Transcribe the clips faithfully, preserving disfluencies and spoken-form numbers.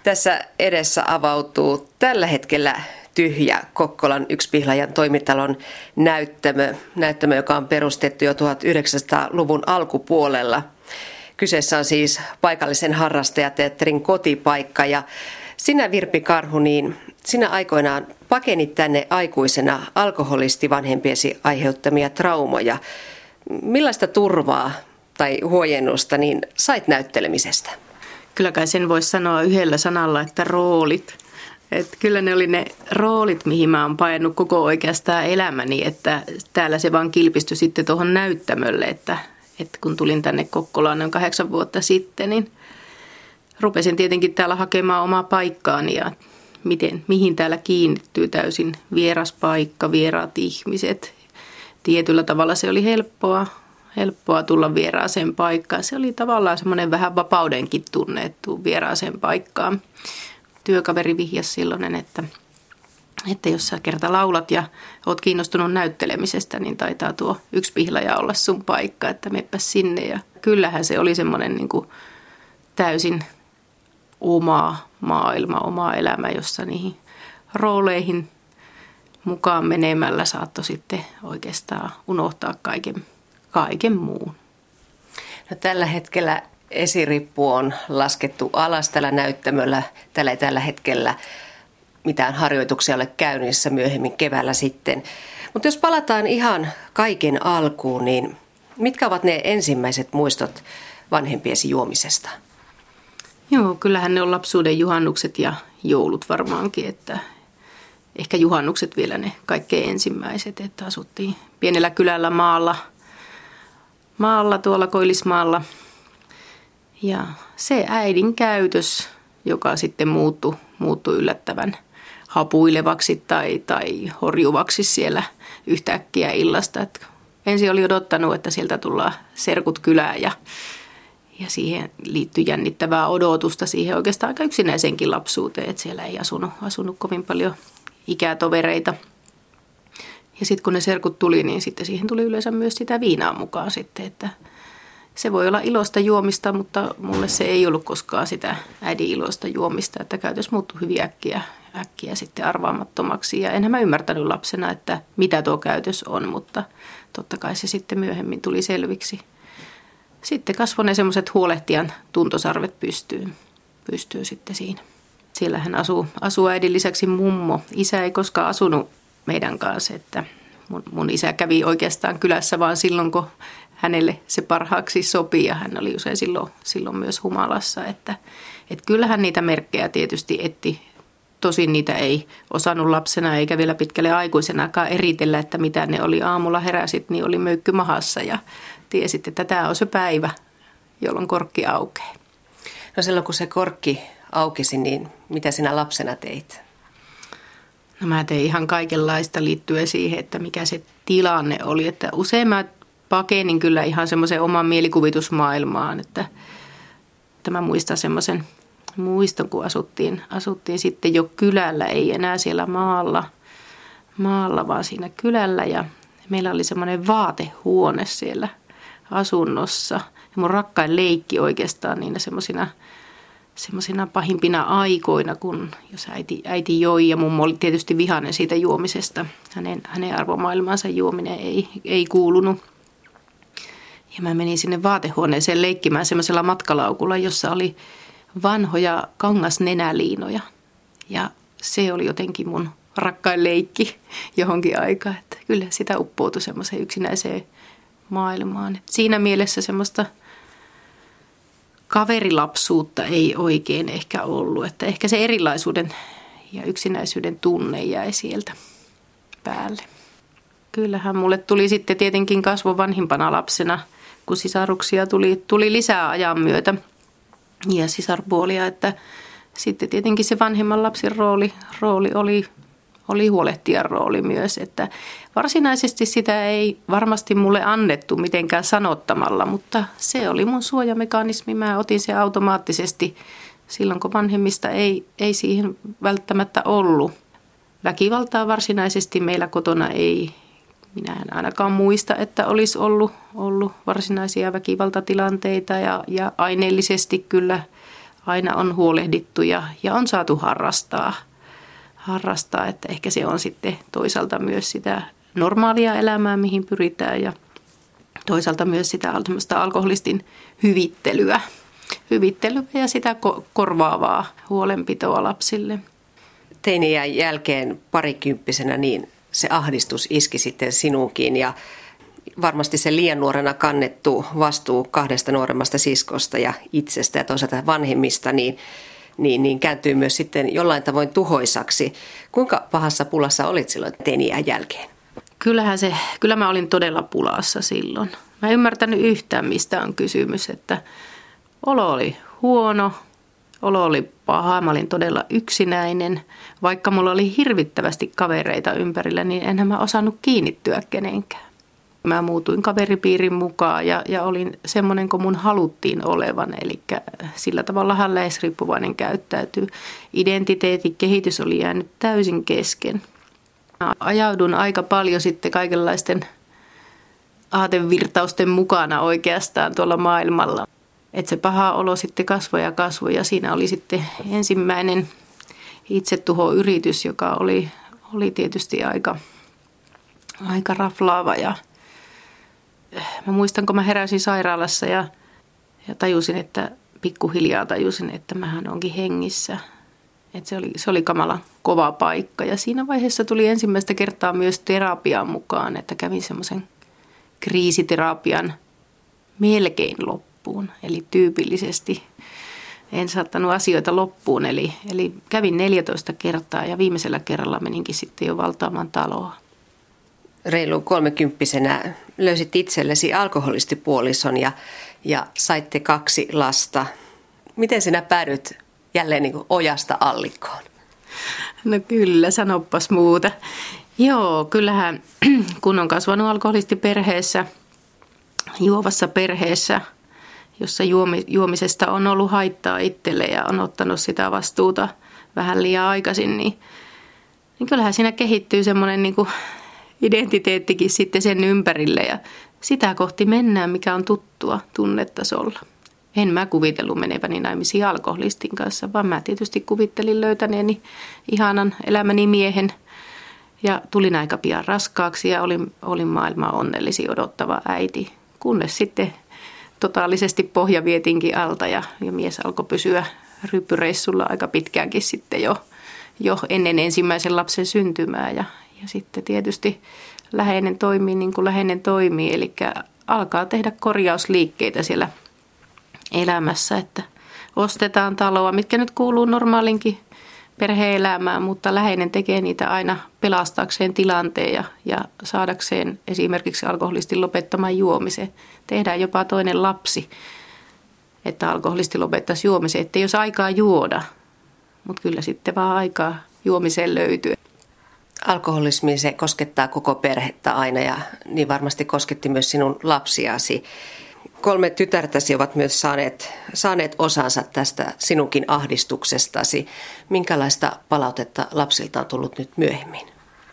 Tässä edessä avautuu tällä hetkellä tyhjä Kokkolan Yksipihlajan toimitalon näyttämö, näyttämö, joka on perustettu jo tuhatyhdeksänsataaluvun alkupuolella. Kyseessä on siis paikallisen harrastajateatterin kotipaikka ja sinä Virpi Karhu, niin sinä aikoinaan pakenit tänne aikuisena alkoholistivanhempiesi aiheuttamia traumoja. Millaista turvaa tai huojennusta niin sait näyttelemisestä? Kyllä kai sen voisi sanoa yhdellä sanalla, että roolit. Et kyllä ne oli ne roolit, mihin mä oon painut koko oikeastaan elämäni, että täällä se vaan kilpistyi sitten tuohon näyttämölle, että, että kun tulin tänne Kokkolaan noin kahdeksan vuotta sitten, niin rupesin tietenkin täällä hakemaan omaa paikkaani ja miten, mihin täällä kiinnittyy täysin vieras paikka, vieraat ihmiset. Tietyllä tavalla se oli helppoa, helppoa tulla vieraaseen paikkaan. Se oli tavallaan semmoinen vähän vapaudenkin tunne, että tuu vieraaseen paikkaan. Työkaveri vihjasi silloin, että, että jos sä kerta laulat ja oot kiinnostunut näyttelemisestä, niin taitaa tuo Yksipihlaja olla sun paikka, että meppä sinne. Ja kyllähän se oli semmoinen niin kuin täysin oma maailma, oma elämä, jossa niihin rooleihin mukaan menemällä saattoi sitten oikeastaan unohtaa kaiken, kaiken muun. No, tällä hetkellä esirippu on laskettu alas tällä näyttämöllä. Tällä ei tällä hetkellä mitään harjoituksia ole käynnissä, myöhemmin keväällä sitten. Mutta jos palataan ihan kaiken alkuun, niin mitkä ovat ne ensimmäiset muistot vanhempiesi juomisesta? Joo, kyllähän ne on lapsuuden juhannukset ja joulut varmaankin, että ehkä juhannukset vielä ne kaikkein ensimmäiset, että asuttiin pienellä kylällä maalla, maalla tuolla Koillismaalla. Ja se äidin käytös, joka sitten muuttui, muuttui yllättävän hapuilevaksi tai, tai horjuvaksi siellä yhtäkkiä illasta. Et ensin oli odottanut, että sieltä tullaan serkut kylään ja, ja siihen liittyi jännittävää odotusta siihen oikeastaan aika yksinäisenkin lapsuuteen, että siellä ei asunut, asunut kovin paljon ikätovereita. Ja sitten kun ne serkut tuli, niin sitten siihen tuli yleensä myös sitä viinaa mukaan sitten, että se voi olla iloista juomista, mutta mulle se ei ollut koskaan sitä äidin iloista juomista, että käytös muuttui hyvin äkkiä, äkkiä sitten arvaamattomaksi. Ja enhän mä ymmärtänyt lapsena, että mitä tuo käytös on, mutta totta kai se sitten myöhemmin tuli selviksi. Sitten kasvoi ne semmoiset huolehtijan tuntosarvet pystyyn, pystyyn sitten siinä. Siellähän asuu, asuu äidin lisäksi mummo. Isä ei koskaan asunut meidän kanssa, että mun, mun isä kävi oikeastaan kylässä vaan silloin, kun hänelle se parhaaksi sopii ja hän oli usein silloin, silloin myös humalassa. Että, että kyllähän niitä merkkejä tietysti etti. Tosin niitä ei osannut lapsena eikä vielä pitkälle aikuisenakaan eritellä, että mitä ne oli. Aamulla heräsit, niin oli möykky mahassa ja tiesit, että tämä on se päivä, jolloin korkki aukeaa. No silloin kun se korkki aukesi, niin mitä sinä lapsena teit? No mä tein ihan kaikenlaista liittyen siihen, että mikä se tilanne oli. Että usein mä pakenin kyllä ihan semmoisen oman mielikuvitusmaailmaan, että, että mä muistan semmoisen muiston, kun asuttiin, asuttiin sitten jo kylällä, ei enää siellä maalla, maalla, vaan siinä kylällä. Ja meillä oli semmoinen vaatehuone siellä asunnossa. Ja mun rakkain leikki oikeastaan niinä semmoisina semmoisina pahimpina aikoina, kun jos äiti, äiti joi ja mummo oli tietysti vihainen siitä juomisesta. Hänen, hänen arvomaailmansa juominen ei, ei kuulunut. Ja mä menin sinne vaatehuoneeseen leikkimään semmoisella matkalaukulla, jossa oli vanhoja kangasnenäliinoja. Ja se oli jotenkin mun rakkain leikki johonkin aikaan. Että kyllä sitä uppoutui semmoiseen yksinäiseen maailmaan. Et siinä mielessä semmoista kaverilapsuutta ei oikein ehkä ollut. Että ehkä se erilaisuuden ja yksinäisyyden tunne jäi sieltä päälle. Kyllähän mulle tuli sitten tietenkin kasvo vanhimpana lapsena, kun sisaruksia tuli, tuli lisää ajan myötä ja sisarpuolia, että sitten tietenkin se vanhemman lapsen rooli, rooli oli, oli huolehtijan rooli myös, että varsinaisesti sitä ei varmasti mulle annettu mitenkään sanottamalla, mutta se oli mun suojamekanismi. Mä otin se automaattisesti silloin, kun vanhemmista ei, ei siihen välttämättä ollut. Väkivaltaa varsinaisesti meillä kotona ei, minä en ainakaan muista, että olisi ollut, ollut varsinaisia väkivaltatilanteita ja, ja aineellisesti kyllä aina on huolehdittu ja, ja on saatu harrastaa. harrastaa. Että ehkä se on sitten toisaalta myös sitä normaalia elämää, mihin pyritään ja toisaalta myös sitä alkoholistin hyvittelyä. Hyvittelyä ja sitä korvaavaa huolenpitoa lapsille. Teini-iän jälkeen parikymppisenä niin se ahdistus iski sitten sinuunkin ja varmasti se liian nuorena kannettu vastuu kahdesta nuoremmasta siskosta ja itsestä ja toisaalta vanhemmista niin, niin, niin kääntyy myös sitten jollain tavoin tuhoisaksi. Kuinka pahassa pulassa olit silloin teini-iän jälkeen? Kyllähän se, kyllä mä olin todella pulassa silloin. Mä en ymmärtänyt yhtään, mistä on kysymys, että olo oli huono, olo oli paha, mä olin todella yksinäinen. Vaikka mulla oli hirvittävästi kavereita ympärillä, niin enhän mä osannut kiinnittyä kenenkään. Mä muutuin kaveripiirin mukaan ja, ja olin semmoinen kuin mun haluttiin olevan, eli sillä tavallahan läheisriippuvainen käyttäytyy. Identiteetin kehitys oli jäänyt täysin kesken. Ajaudun aika paljon sitten kaikenlaisten aatevirtausten mukana oikeastaan tuolla maailmalla. Että se paha olo sitten kasvoi ja kasvoi ja siinä oli sitten ensimmäinen itsetuhoyritys, joka oli, oli tietysti aika, aika raflaava. Ja mä muistan, kun mä heräsin sairaalassa ja, ja tajusin, että pikkuhiljaa tajusin, että mähän onkin hengissä. Että se oli, se oli kamala kova paikka ja siinä vaiheessa tuli ensimmäistä kertaa myös terapiaan mukaan, että kävin semmoisen kriisiterapian melkein loppuun. Eli tyypillisesti en saattanut asioita loppuun, eli, eli kävin neljätoista kertaa ja viimeisellä kerralla meninkin sitten jo valtaamaan taloa. Reilu kolmekymppisenä löysit itsellesi alkoholistipuolison ja, ja saitte kaksi lasta. Miten sinä päädyit jälleen niin kuin ojasta allikkoon? No kyllä, sanoppas muuta. Joo, kyllähän kun on kasvanut alkoholistiperheessä, juovassa perheessä, jossa juomi, juomisesta on ollut haittaa itselle ja on ottanut sitä vastuuta vähän liian aikaisin, niin, niin kyllähän siinä kehittyy semmoinen niin kuin identiteettikin sitten sen ympärille ja sitä kohti mennään, mikä on tuttua tunnetasolla. En mä kuvitellut meneväni naimisiin alkoholistin kanssa, vaan mä tietysti kuvittelin löytäneeni ihanan elämäni miehen ja tulin aika pian raskaaksi ja olin, olin maailman onnellisin odottava äiti, kunnes sitten totaalisesti pohja vietinkin alta ja, ja mies alkoi pysyä ryppyreissulla aika pitkäänkin sitten jo, jo ennen ensimmäisen lapsen syntymää ja, ja sitten tietysti läheinen toimii niin kuin läheinen toimii, eli alkaa tehdä korjausliikkeitä siellä elämässä, että ostetaan taloa, mitkä nyt kuuluu normaalinkin perhe-elämään, mutta läheinen tekee niitä aina pelastaakseen tilanteen ja, ja saadakseen esimerkiksi alkoholistin lopettamaan juomisen. Tehdään jopa toinen lapsi, että alkoholisti lopettaisi juomisen, ettei jos aikaa juoda, mutta kyllä sitten vaan aikaa juomiseen löytyy. Alkoholismi se koskettaa koko perhettä aina ja niin varmasti kosketti myös sinun lapsiasi. Kolme tytärtäsi ovat myös saaneet, saaneet osansa tästä sinunkin ahdistuksestasi. Minkälaista palautetta lapsilta on tullut nyt myöhemmin?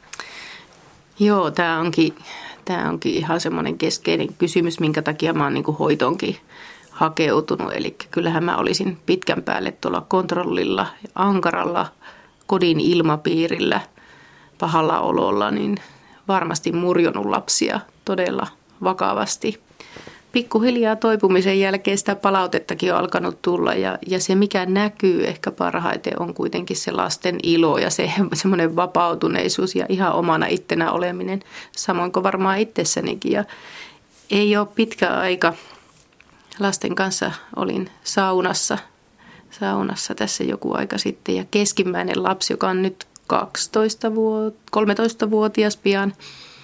Joo, tämä onkin, tämä onkin ihan semmoinen keskeinen kysymys, minkä takia mä oon niin kuin hoitoonkin hakeutunut. Eli kyllähän mä olisin pitkän päälle tuolla kontrollilla, ankaralla, kodin ilmapiirillä, pahalla ololla, niin varmasti murjonut lapsia todella vakavasti. Pikkuhiljaa toipumisen jälkeen sitä palautettakin on alkanut tulla ja, ja se mikä näkyy ehkä parhaiten on kuitenkin se lasten ilo ja se semmoinen vapautuneisuus ja ihan omana ittenä oleminen, samoin kuin varmaan itsessänikin. Ja ei ole pitkä aika, lasten kanssa olin saunassa, saunassa tässä joku aika sitten ja keskimmäinen lapsi, joka on nyt kaksitoista vuotta, kolmetoistavuotias pian,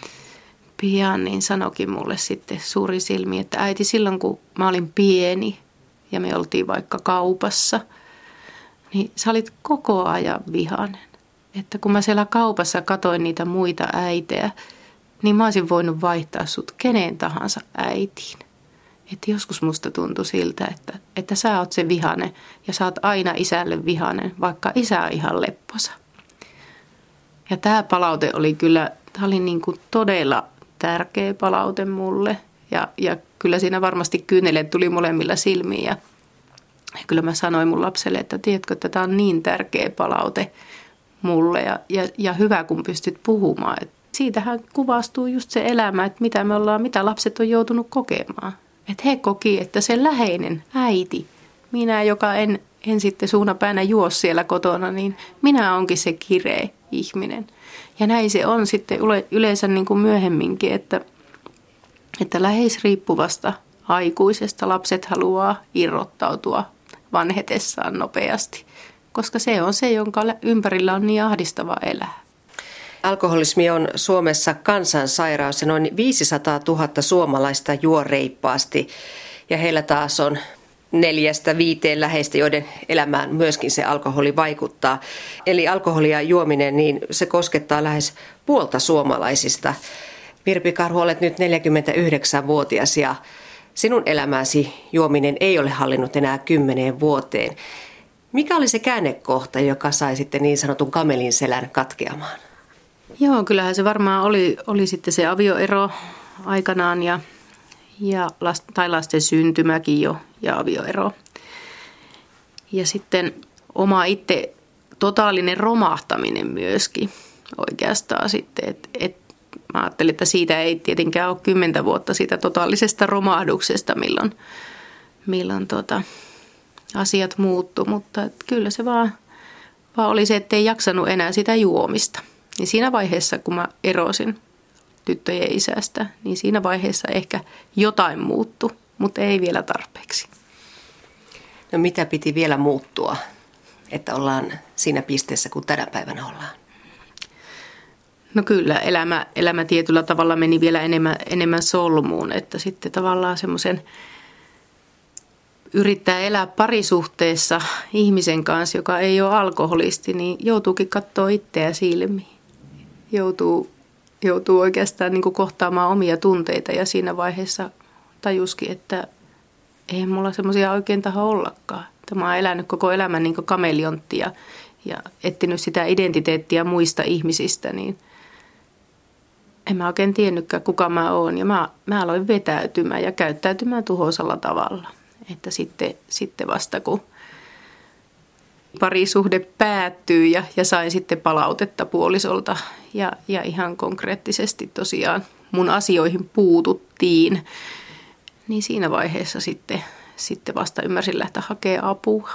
Pian niin sanokin mulle sitten suuri silmi, että äiti silloin kun mä olin pieni ja me oltiin vaikka kaupassa, niin sä olit koko ajan vihainen. Että kun mä siellä kaupassa katoin niitä muita äitejä, niin mä olisin voinut vaihtaa sut keneen tahansa äitiin. Että joskus musta tuntui siltä, että, että sä oot se vihainen ja sä oot aina isälle vihainen, vaikka isä on ihan lepposa. Ja tää palaute oli kyllä, tää oli niin kuin todella tärkeä palaute mulle ja, ja kyllä siinä varmasti kyynelet tuli molemmilla silmiin ja Ja kyllä mä sanoin mun lapselle, että tiedätkö, että tämä on niin tärkeä palaute mulle ja, ja, ja hyvä, kun pystyt puhumaan. Et siitähän kuvastuu just se elämä, että mitä me ollaan, mitä lapset on joutunut kokemaan. Että he koki, että se läheinen äiti, minä, joka en, en sitten suunapäänä juo siellä kotona, niin minä onkin se kireä ihminen. Ja näin se on sitten yleensä niin kuin myöhemminkin, että, että läheisriippuvasta aikuisesta lapset haluaa irrottautua vanhetessaan nopeasti, koska se on se, jonka ympärillä on niin ahdistava elää. Alkoholismi on Suomessa kansansairaus ja noin viisisataatuhatta suomalaista juo reippaasti ja heillä taas on neljästä viiteen läheistä, joiden elämään myöskin se alkoholi vaikuttaa. Eli alkoholia juominen, niin se koskettaa lähes puolta suomalaisista. Virpi Karhu, olet nyt neljäkymmentäyhdeksänvuotias ja sinun elämäsi juominen ei ole hallinnut enää kymmeneen vuoteen. Mikä oli se käännekohta, joka sai sitten niin sanotun kamelin selän katkeamaan? Joo, kyllähän se varmaan oli, oli sitten se avioero aikanaan ja, ja last, tai lasten syntymäkin jo ja avioero. Ja sitten oma itse totaalinen romahtaminen myöskin oikeastaan sitten. Et, et, mä ajattelin, että siitä ei tietenkään ole kymmentä vuotta siitä totaalisesta romahduksesta, milloin, milloin tota, asiat muuttu. Mutta et kyllä se vaan, vaan oli se, ettei jaksanut enää sitä juomista. Niin siinä vaiheessa, kun mä erosin tyttöjen isästä, niin siinä vaiheessa ehkä jotain muuttui, mutta ei vielä tarpeeksi. No mitä piti vielä muuttua, että ollaan siinä pisteessä, kun tänä päivänä ollaan? No kyllä, elämä, elämä tietyllä tavalla meni vielä enemmän, enemmän solmuun, että sitten tavallaan semmoisen yrittää elää parisuhteessa ihmisen kanssa, joka ei ole alkoholisti, niin joutuukin katsoa itseä silmiin. Joutuu, joutuu oikeastaan niin kuin kohtaamaan omia tunteita ja siinä vaiheessa tajuskin, että ei mulla semmoisia oikein taho ollakaan. Mä oon elänyt koko elämän niin kuin kameleontti ja, ja etsinyt sitä identiteettiä muista ihmisistä, niin en mä oikein tiennytkään, kuka mä oon. Ja mä, mä aloin vetäytymään ja käyttäytymään tuhoisalla tavalla. Että sitten, sitten vasta kun parisuhde päättyy ja, ja sain sitten palautetta puolisolta ja, ja ihan konkreettisesti tosiaan mun asioihin puututtiin, niin siinä vaiheessa sitten, sitten vasta ymmärsin lähteä hakemaan apua.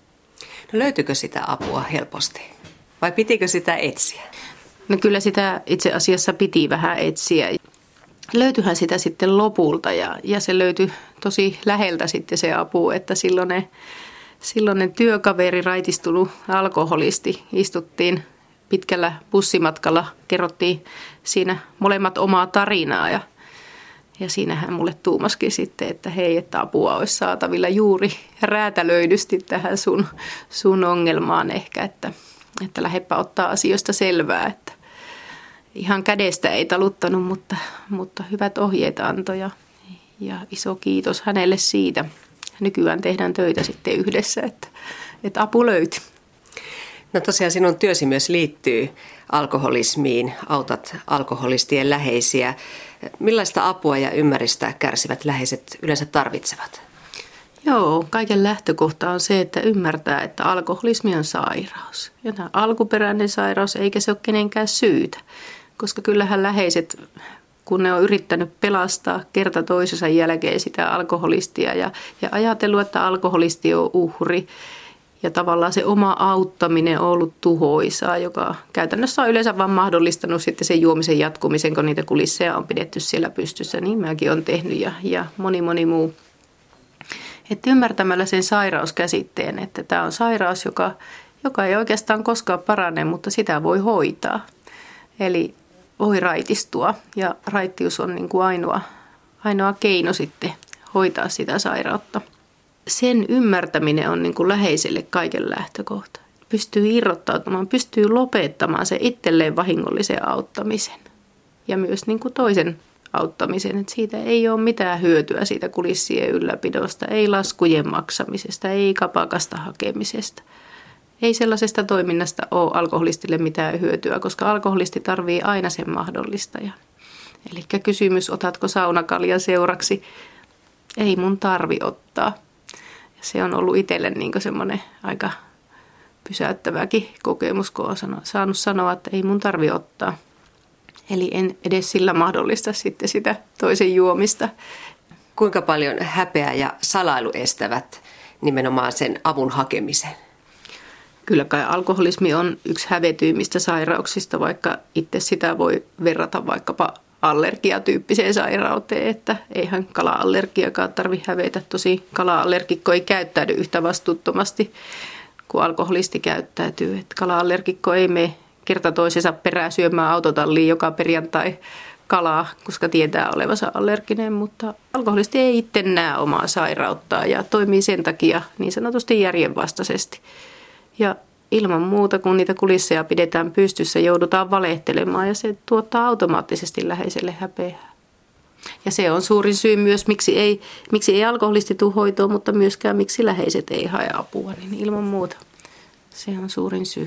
No löytyykö sitä apua helposti vai pitikö sitä etsiä? No kyllä sitä itse asiassa piti vähän etsiä. Löytyihän sitä sitten lopulta ja, ja se löytyi tosi läheltä sitten se apu, että silloinen, silloinen työkaveri, raitistunut alkoholisti, istuttiin pitkällä bussimatkalla, kerrottiin siinä molemmat omaa tarinaa ja, ja siinähän mulle tuumaskin sitten, että hei, että apua olisi saatavilla juuri räätälöidysti tähän sun, sun ongelmaan ehkä, että, että lähdepä ottaa asioista selvää, että ihan kädestä ei taluttanut, mutta, mutta hyvät ohjeet antoi ja, ja iso kiitos hänelle siitä. Nykyään tehdään töitä sitten yhdessä, että, että apu löytyi. No tosiaan sinun työsi myös liittyy alkoholismiin, autat alkoholistien läheisiä. Millaista apua ja ymmärrystä kärsivät läheiset yleensä tarvitsevat? Joo, kaiken lähtökohta on se, että ymmärtää, että alkoholismi on sairaus. Ja tämä alkuperäinen sairaus, eikä se ole kenenkään syytä. Koska kyllähän läheiset, kun ne on yrittänyt pelastaa kerta toisensa jälkeen sitä alkoholistia ja, ja ajatellut, että alkoholisti on uhri. Ja tavallaan se oma auttaminen on ollut tuhoisaa, joka käytännössä on yleensä vaan mahdollistanut sitten sen juomisen jatkumisen, kun niitä kulisseja on pidetty siellä pystyssä. Niin mäkin olen tehnyt ja, ja moni moni muu. Että ymmärtämällä sen sairauskäsitteen, että tämä on sairaus, joka, joka ei oikeastaan koskaan parane, mutta sitä voi hoitaa. Eli voi raitistua ja raittius on niin kuin ainoa, ainoa keino sitten hoitaa sitä sairautta. Sen ymmärtäminen on niin kuin läheiselle kaiken lähtökohta. Pystyy irrottautumaan, pystyy lopettamaan se itselleen vahingollisen auttamisen ja myös niin kuin toisen auttamisen. Että siitä ei ole mitään hyötyä siitä kulissien ylläpidosta, ei laskujen maksamisesta, ei kapakasta hakemisesta. Ei sellaisesta toiminnasta ole alkoholistille mitään hyötyä, koska alkoholisti tarvitsee aina sen mahdollistajan. Eli kysymys, otatko saunakaljan seuraksi? Ei mun tarvi ottaa. se on ollut itselle niin semmoinen aika pysäyttäväkin kokemus, kun on saanut sanoa, että ei mun tarvi ottaa. Eli en edes sillä mahdollista sitten sitä toisen juomista. Kuinka paljon häpeä ja salailu estävät nimenomaan sen avun hakemisen? Kyllä kai alkoholismi on yksi hävetyimmistä sairauksista, vaikka itse sitä voi verrata vaikkapa allergiatyyppiseen sairauteen, että eihän kala-allergiakaan tarvitse hävetä. Tosi kala-allergikko ei käyttäydy yhtä vastuuttomasti kuin alkoholisti käyttäytyy. Että kala-allergikko ei mene kerta toisensa perään syömään autotalliin joka perjantai kalaa, koska tietää olevansa allerginen, mutta alkoholisti ei itse näe omaa sairauttaa ja toimii sen takia niin sanotusti järjenvastaisesti. Ja ilman muuta, kun niitä kulisseja pidetään pystyssä, joudutaan valehtelemaan ja se tuottaa automaattisesti läheiselle häpeää. Ja se on suurin syy myös, miksi ei, miksi ei alkoholisti tule hoitoon, mutta myöskään miksi läheiset ei hae apua, niin ilman muuta se on suurin syy.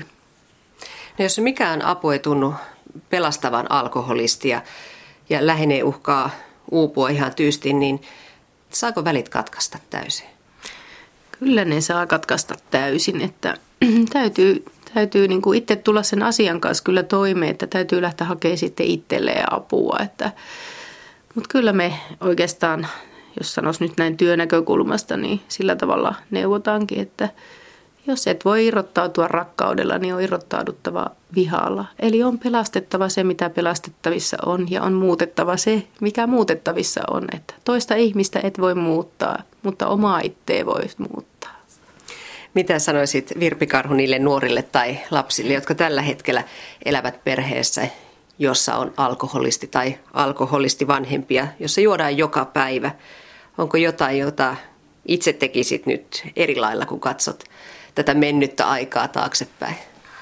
No jos mikään apu ei tunnu pelastavan alkoholistia ja läheinen uhkaa uupua ihan tyystin, niin saako välit katkaista täysin? Kyllä ne saa katkaista täysin, että täytyy, täytyy niin kuin itse tulla sen asian kanssa kyllä toimeen, että täytyy lähteä hakemaan sitten itselleen apua. Että, mutta kyllä me oikeastaan, jos sanoisi nyt näin työnäkökulmasta, niin sillä tavalla neuvotaankin, että jos et voi irrottautua rakkaudella, niin on irrottauduttava vihalla. Eli on pelastettava se, mitä pelastettavissa on, ja on muutettava se, mikä muutettavissa on. Että toista ihmistä et voi muuttaa, mutta omaa itseä voi muuttaa. Mitä sanoisit, Virpi Karhu, niille nuorille tai lapsille, jotka tällä hetkellä elävät perheessä, jossa on alkoholisti tai alkoholistivanhempia, jossa juodaan joka päivä? Onko jotain, jota itse tekisit nyt eri lailla, kun katsot tätä mennyttä aikaa taaksepäin?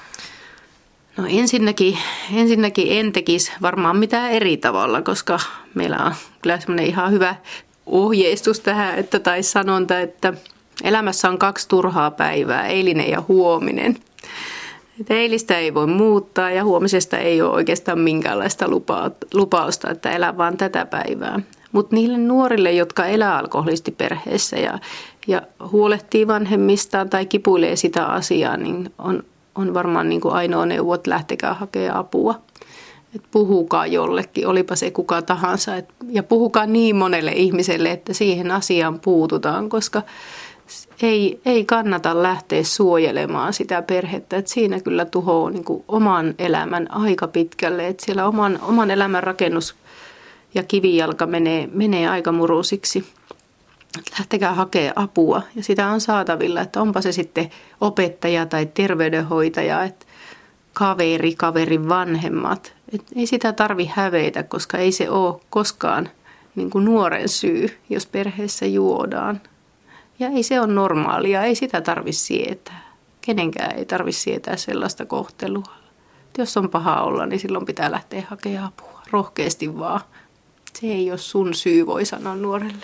No ensinnäkin, ensinnäkin en tekisi varmaan mitään eri tavalla, koska meillä on kyllä semmoinen ihan hyvä ohjeistus tähän, että tai sanonta, että elämässä on kaksi turhaa päivää, eilinen ja huominen. Että eilistä ei voi muuttaa ja huomisesta ei ole oikeastaan minkäänlaista lupausta, että elää vaan tätä päivää. Mutta niille nuorille, jotka elää alkoholistiperheessä ja, ja huolehtii vanhemmistaan tai kipuilee sitä asiaa, niin on, on varmaan niin kuin ainoa neuvo, että lähtekää hakemaan apua. Et puhukaa jollekin, olipa se kuka tahansa. Et, ja puhukaa niin monelle ihmiselle, että siihen asiaan puututaan, koska ei, ei kannata lähteä suojelemaan sitä perhettä. Et siinä kyllä tuhoaa niin kuin oman elämän aika pitkälle. Et siellä oman, oman elämän rakennus ja kivijalka menee, menee aika murusiksi. Lähtekää hakemaan apua ja sitä on saatavilla, että onpa se sitten opettaja tai terveydenhoitaja, että kaveri, kaverin vanhemmat. Et ei sitä tarvi hävetä, koska ei se ole koskaan niin kuin nuoren syy, jos perheessä juodaan. Ja ei se ole normaalia, ei sitä tarvitse sietää. Kenenkään ei tarvitse sietää sellaista kohtelua. Et jos on paha olla, niin silloin pitää lähteä hakemaan apua. Rohkeasti vaan. Se ei ole sun syy, voi sanoa nuorelle.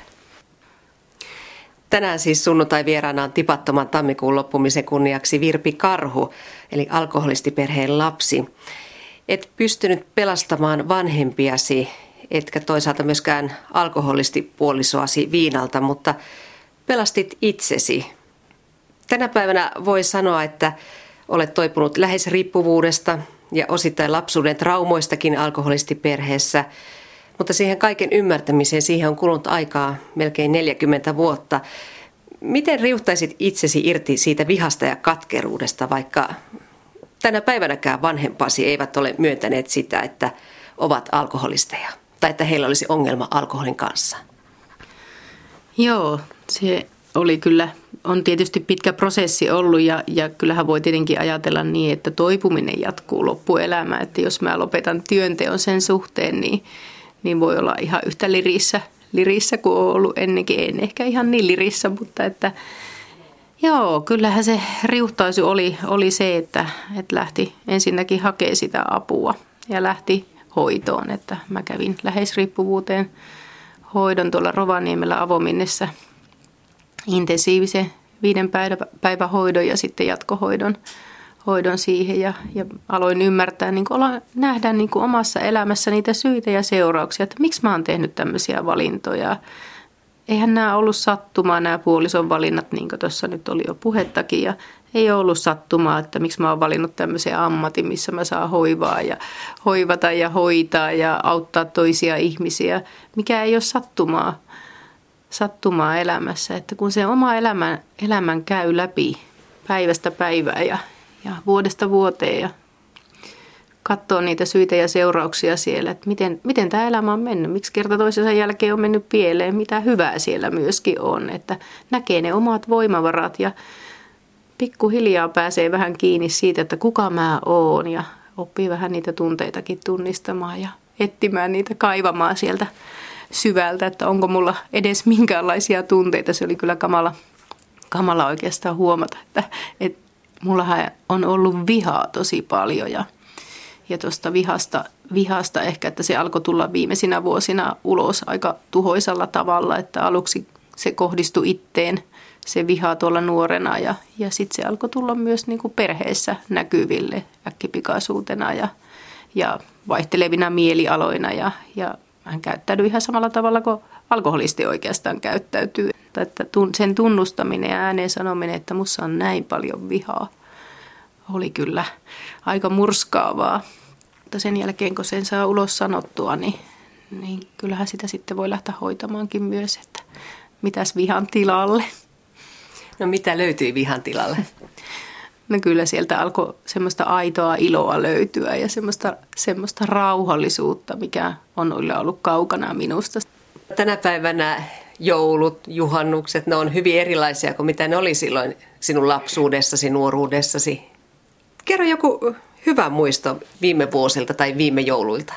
Tänään siis sunnuntai vieraana on tipattoman tammikuun loppumisen kunniaksi Virpi Karhu, eli alkoholistiperheen lapsi. Et pystynyt pelastamaan vanhempiasi, etkä toisaalta myöskään alkoholistipuolisoasi viinalta, mutta pelastit itsesi. Tänä päivänä voi sanoa, että olet toipunut lähes riippuvuudesta ja osittain lapsuuden traumoistakin alkoholistiperheessä, mutta siihen kaiken ymmärtämiseen siihen on kulunut aikaa melkein neljäkymmentä vuotta. Miten riuhtaisit itsesi irti siitä vihasta ja katkeruudesta, vaikka tänä päivänäkään vanhempasi eivät ole myöntäneet sitä, että ovat alkoholisteja tai että heillä olisi ongelma alkoholin kanssa? Joo, se oli kyllä, on tietysti pitkä prosessi ollut ja, ja kyllähän voi tietenkin ajatella niin, että toipuminen jatkuu loppuelämään. Että jos mä lopetan työnteon sen suhteen, niin niin voi olla ihan yhtä lirissä, lirissä kuin on ollut ennenkin. En ehkä ihan niin lirissä, mutta että joo, kyllähän se riuhtaisu oli, oli se, että, että lähti ensinnäkin hakemaan sitä apua ja lähti hoitoon. Että mä kävin läheisriippuvuuteen hoidon tuolla Rovaniemellä Avominnessä intensiivisen viiden päivän hoidon ja sitten jatkohoidon hoidon siihen ja, ja aloin ymmärtää, niin kuin olla, nähdä niin kuin omassa elämässä niitä syitä ja seurauksia, että miksi mä oon tehnyt tämmöisiä valintoja. eihän nämä ollut sattumaa, nämä puolison valinnat, niin kuin tuossa nyt oli jo puhettakin. Ja ei ollut sattumaa, että miksi mä oon valinnut tämmöisen ammatin, missä mä saan hoivaa ja hoivata ja hoitaa ja auttaa toisia ihmisiä. Mikä ei ole sattumaa, sattumaa elämässä. Että kun se oma elämän, elämän käy läpi päivästä päivään ja, ja vuodesta vuoteen ja katsoo niitä syitä ja seurauksia siellä, että miten, miten tämä elämä on mennyt, miksi kerta toisensa jälkeen on mennyt pieleen, mitä hyvää siellä myöskin on, että näkee ne omat voimavarat ja pikkuhiljaa pääsee vähän kiinni siitä, että kuka mä oon ja oppii vähän niitä tunteitakin tunnistamaan ja etsimään niitä, kaivamaan sieltä syvältä, että onko mulla edes minkäänlaisia tunteita. Se oli kyllä kamala, kamala oikeastaan huomata, että, että mullahan on ollut vihaa tosi paljon ja Ja tuosta vihasta, vihasta ehkä, että se alkoi tulla viimeisinä vuosina ulos aika tuhoisalla tavalla, että aluksi se kohdistui itteen, se viha tuolla nuorena ja, ja sitten se alkoi tulla myös niin kuin perheessä näkyville äkkipikaisuutena ja, ja vaihtelevina mielialoina ja, ja hän käyttäytyi ihan samalla tavalla kuin alkoholisti oikeastaan käyttäytyy. Että sen tunnustaminen ja ääneen sanominen, että musta on näin paljon vihaa, oli kyllä aika murskaavaa. Mutta sen jälkeen, kun sen saa ulos sanottua, niin, niin kyllähän sitä sitten voi lähteä hoitamaankin myös, että mitäs vihan tilalle. No mitä löytyi vihan tilalle? No kyllä sieltä alkoi semmoista aitoa iloa löytyä ja semmoista, semmoista rauhallisuutta, mikä on ollut kaukana minusta. Tänä päivänä joulut, juhannukset, ne on hyvin erilaisia kuin mitä ne oli silloin sinun lapsuudessasi, nuoruudessasi. Kerro joku hyvä muisto viime vuosilta tai viime jouluilta.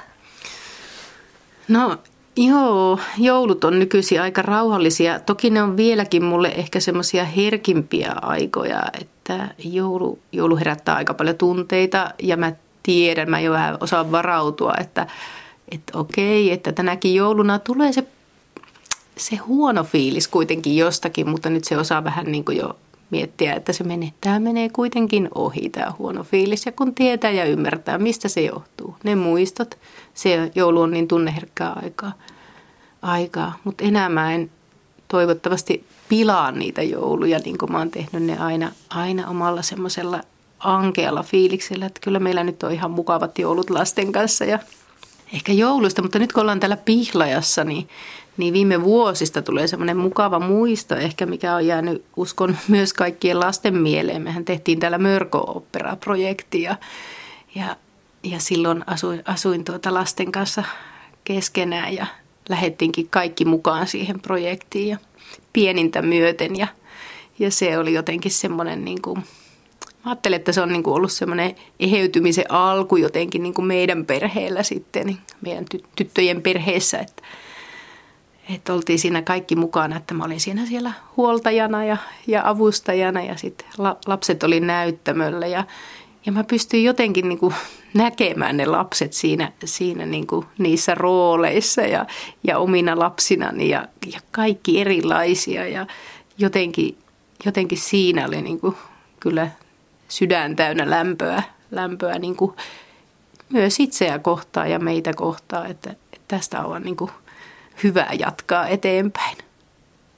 No joo, joulut on nykyisin aika rauhallisia. Toki ne on vieläkin mulle ehkä semmoisia herkimpiä aikoja, että joulu, joulu herättää aika paljon tunteita ja mä tiedän, mä jo vähän osaan varautua, että, että okei, että tänäkin jouluna tulee se, se huono fiilis kuitenkin jostakin, mutta nyt se osaa vähän niin kuin jo miettiä, että se menee, tämä menee kuitenkin ohi, tämä huono fiilis. Ja kun tietää ja ymmärtää, mistä se johtuu. Ne muistot, se joulu on niin tunneherkkää aikaa. aikaa. Mutta enää mä en toivottavasti pilaa niitä jouluja, niin kuin mä oon tehnyt ne aina, aina omalla semmoisella ankealla fiiliksellä. Että kyllä meillä nyt on ihan mukavat joulut lasten kanssa ja ehkä joulusta. Mutta nyt kun ollaan täällä Pihlajassa, niin Niin viime vuosista tulee semmoinen mukava muisto, ehkä mikä on jäänyt, uskon, myös kaikkien lasten mieleen. Mehän tehtiin täällä Mörkö-opera-projekti ja, ja, ja silloin asuin, asuin tuota lasten kanssa keskenään ja lähdettiinkin kaikki mukaan siihen projektiin ja pienintä myöten. Ja, ja se oli jotenkin semmoinen, niin kuin, mä ajattelen, että se on niin kuin ollut semmoinen eheytymisen alku jotenkin niin kuin meidän perheellä sitten, meidän tyttöjen perheessä, että Että oltiin siinä kaikki mukana, että mä olin siinä siellä huoltajana ja, ja avustajana ja sitten la, lapset oli näyttämöllä. Ja, ja mä pystyin jotenkin niin kuin näkemään ne lapset siinä, siinä niin kuin niissä rooleissa ja, ja omina lapsinani ja, ja kaikki erilaisia. Ja jotenkin, jotenkin siinä oli niin kuin kyllä sydän täynnä lämpöä, lämpöä niin kuin myös itseä kohtaan ja meitä kohtaan, että, että tästä on niin kuin hyvä jatkaa eteenpäin.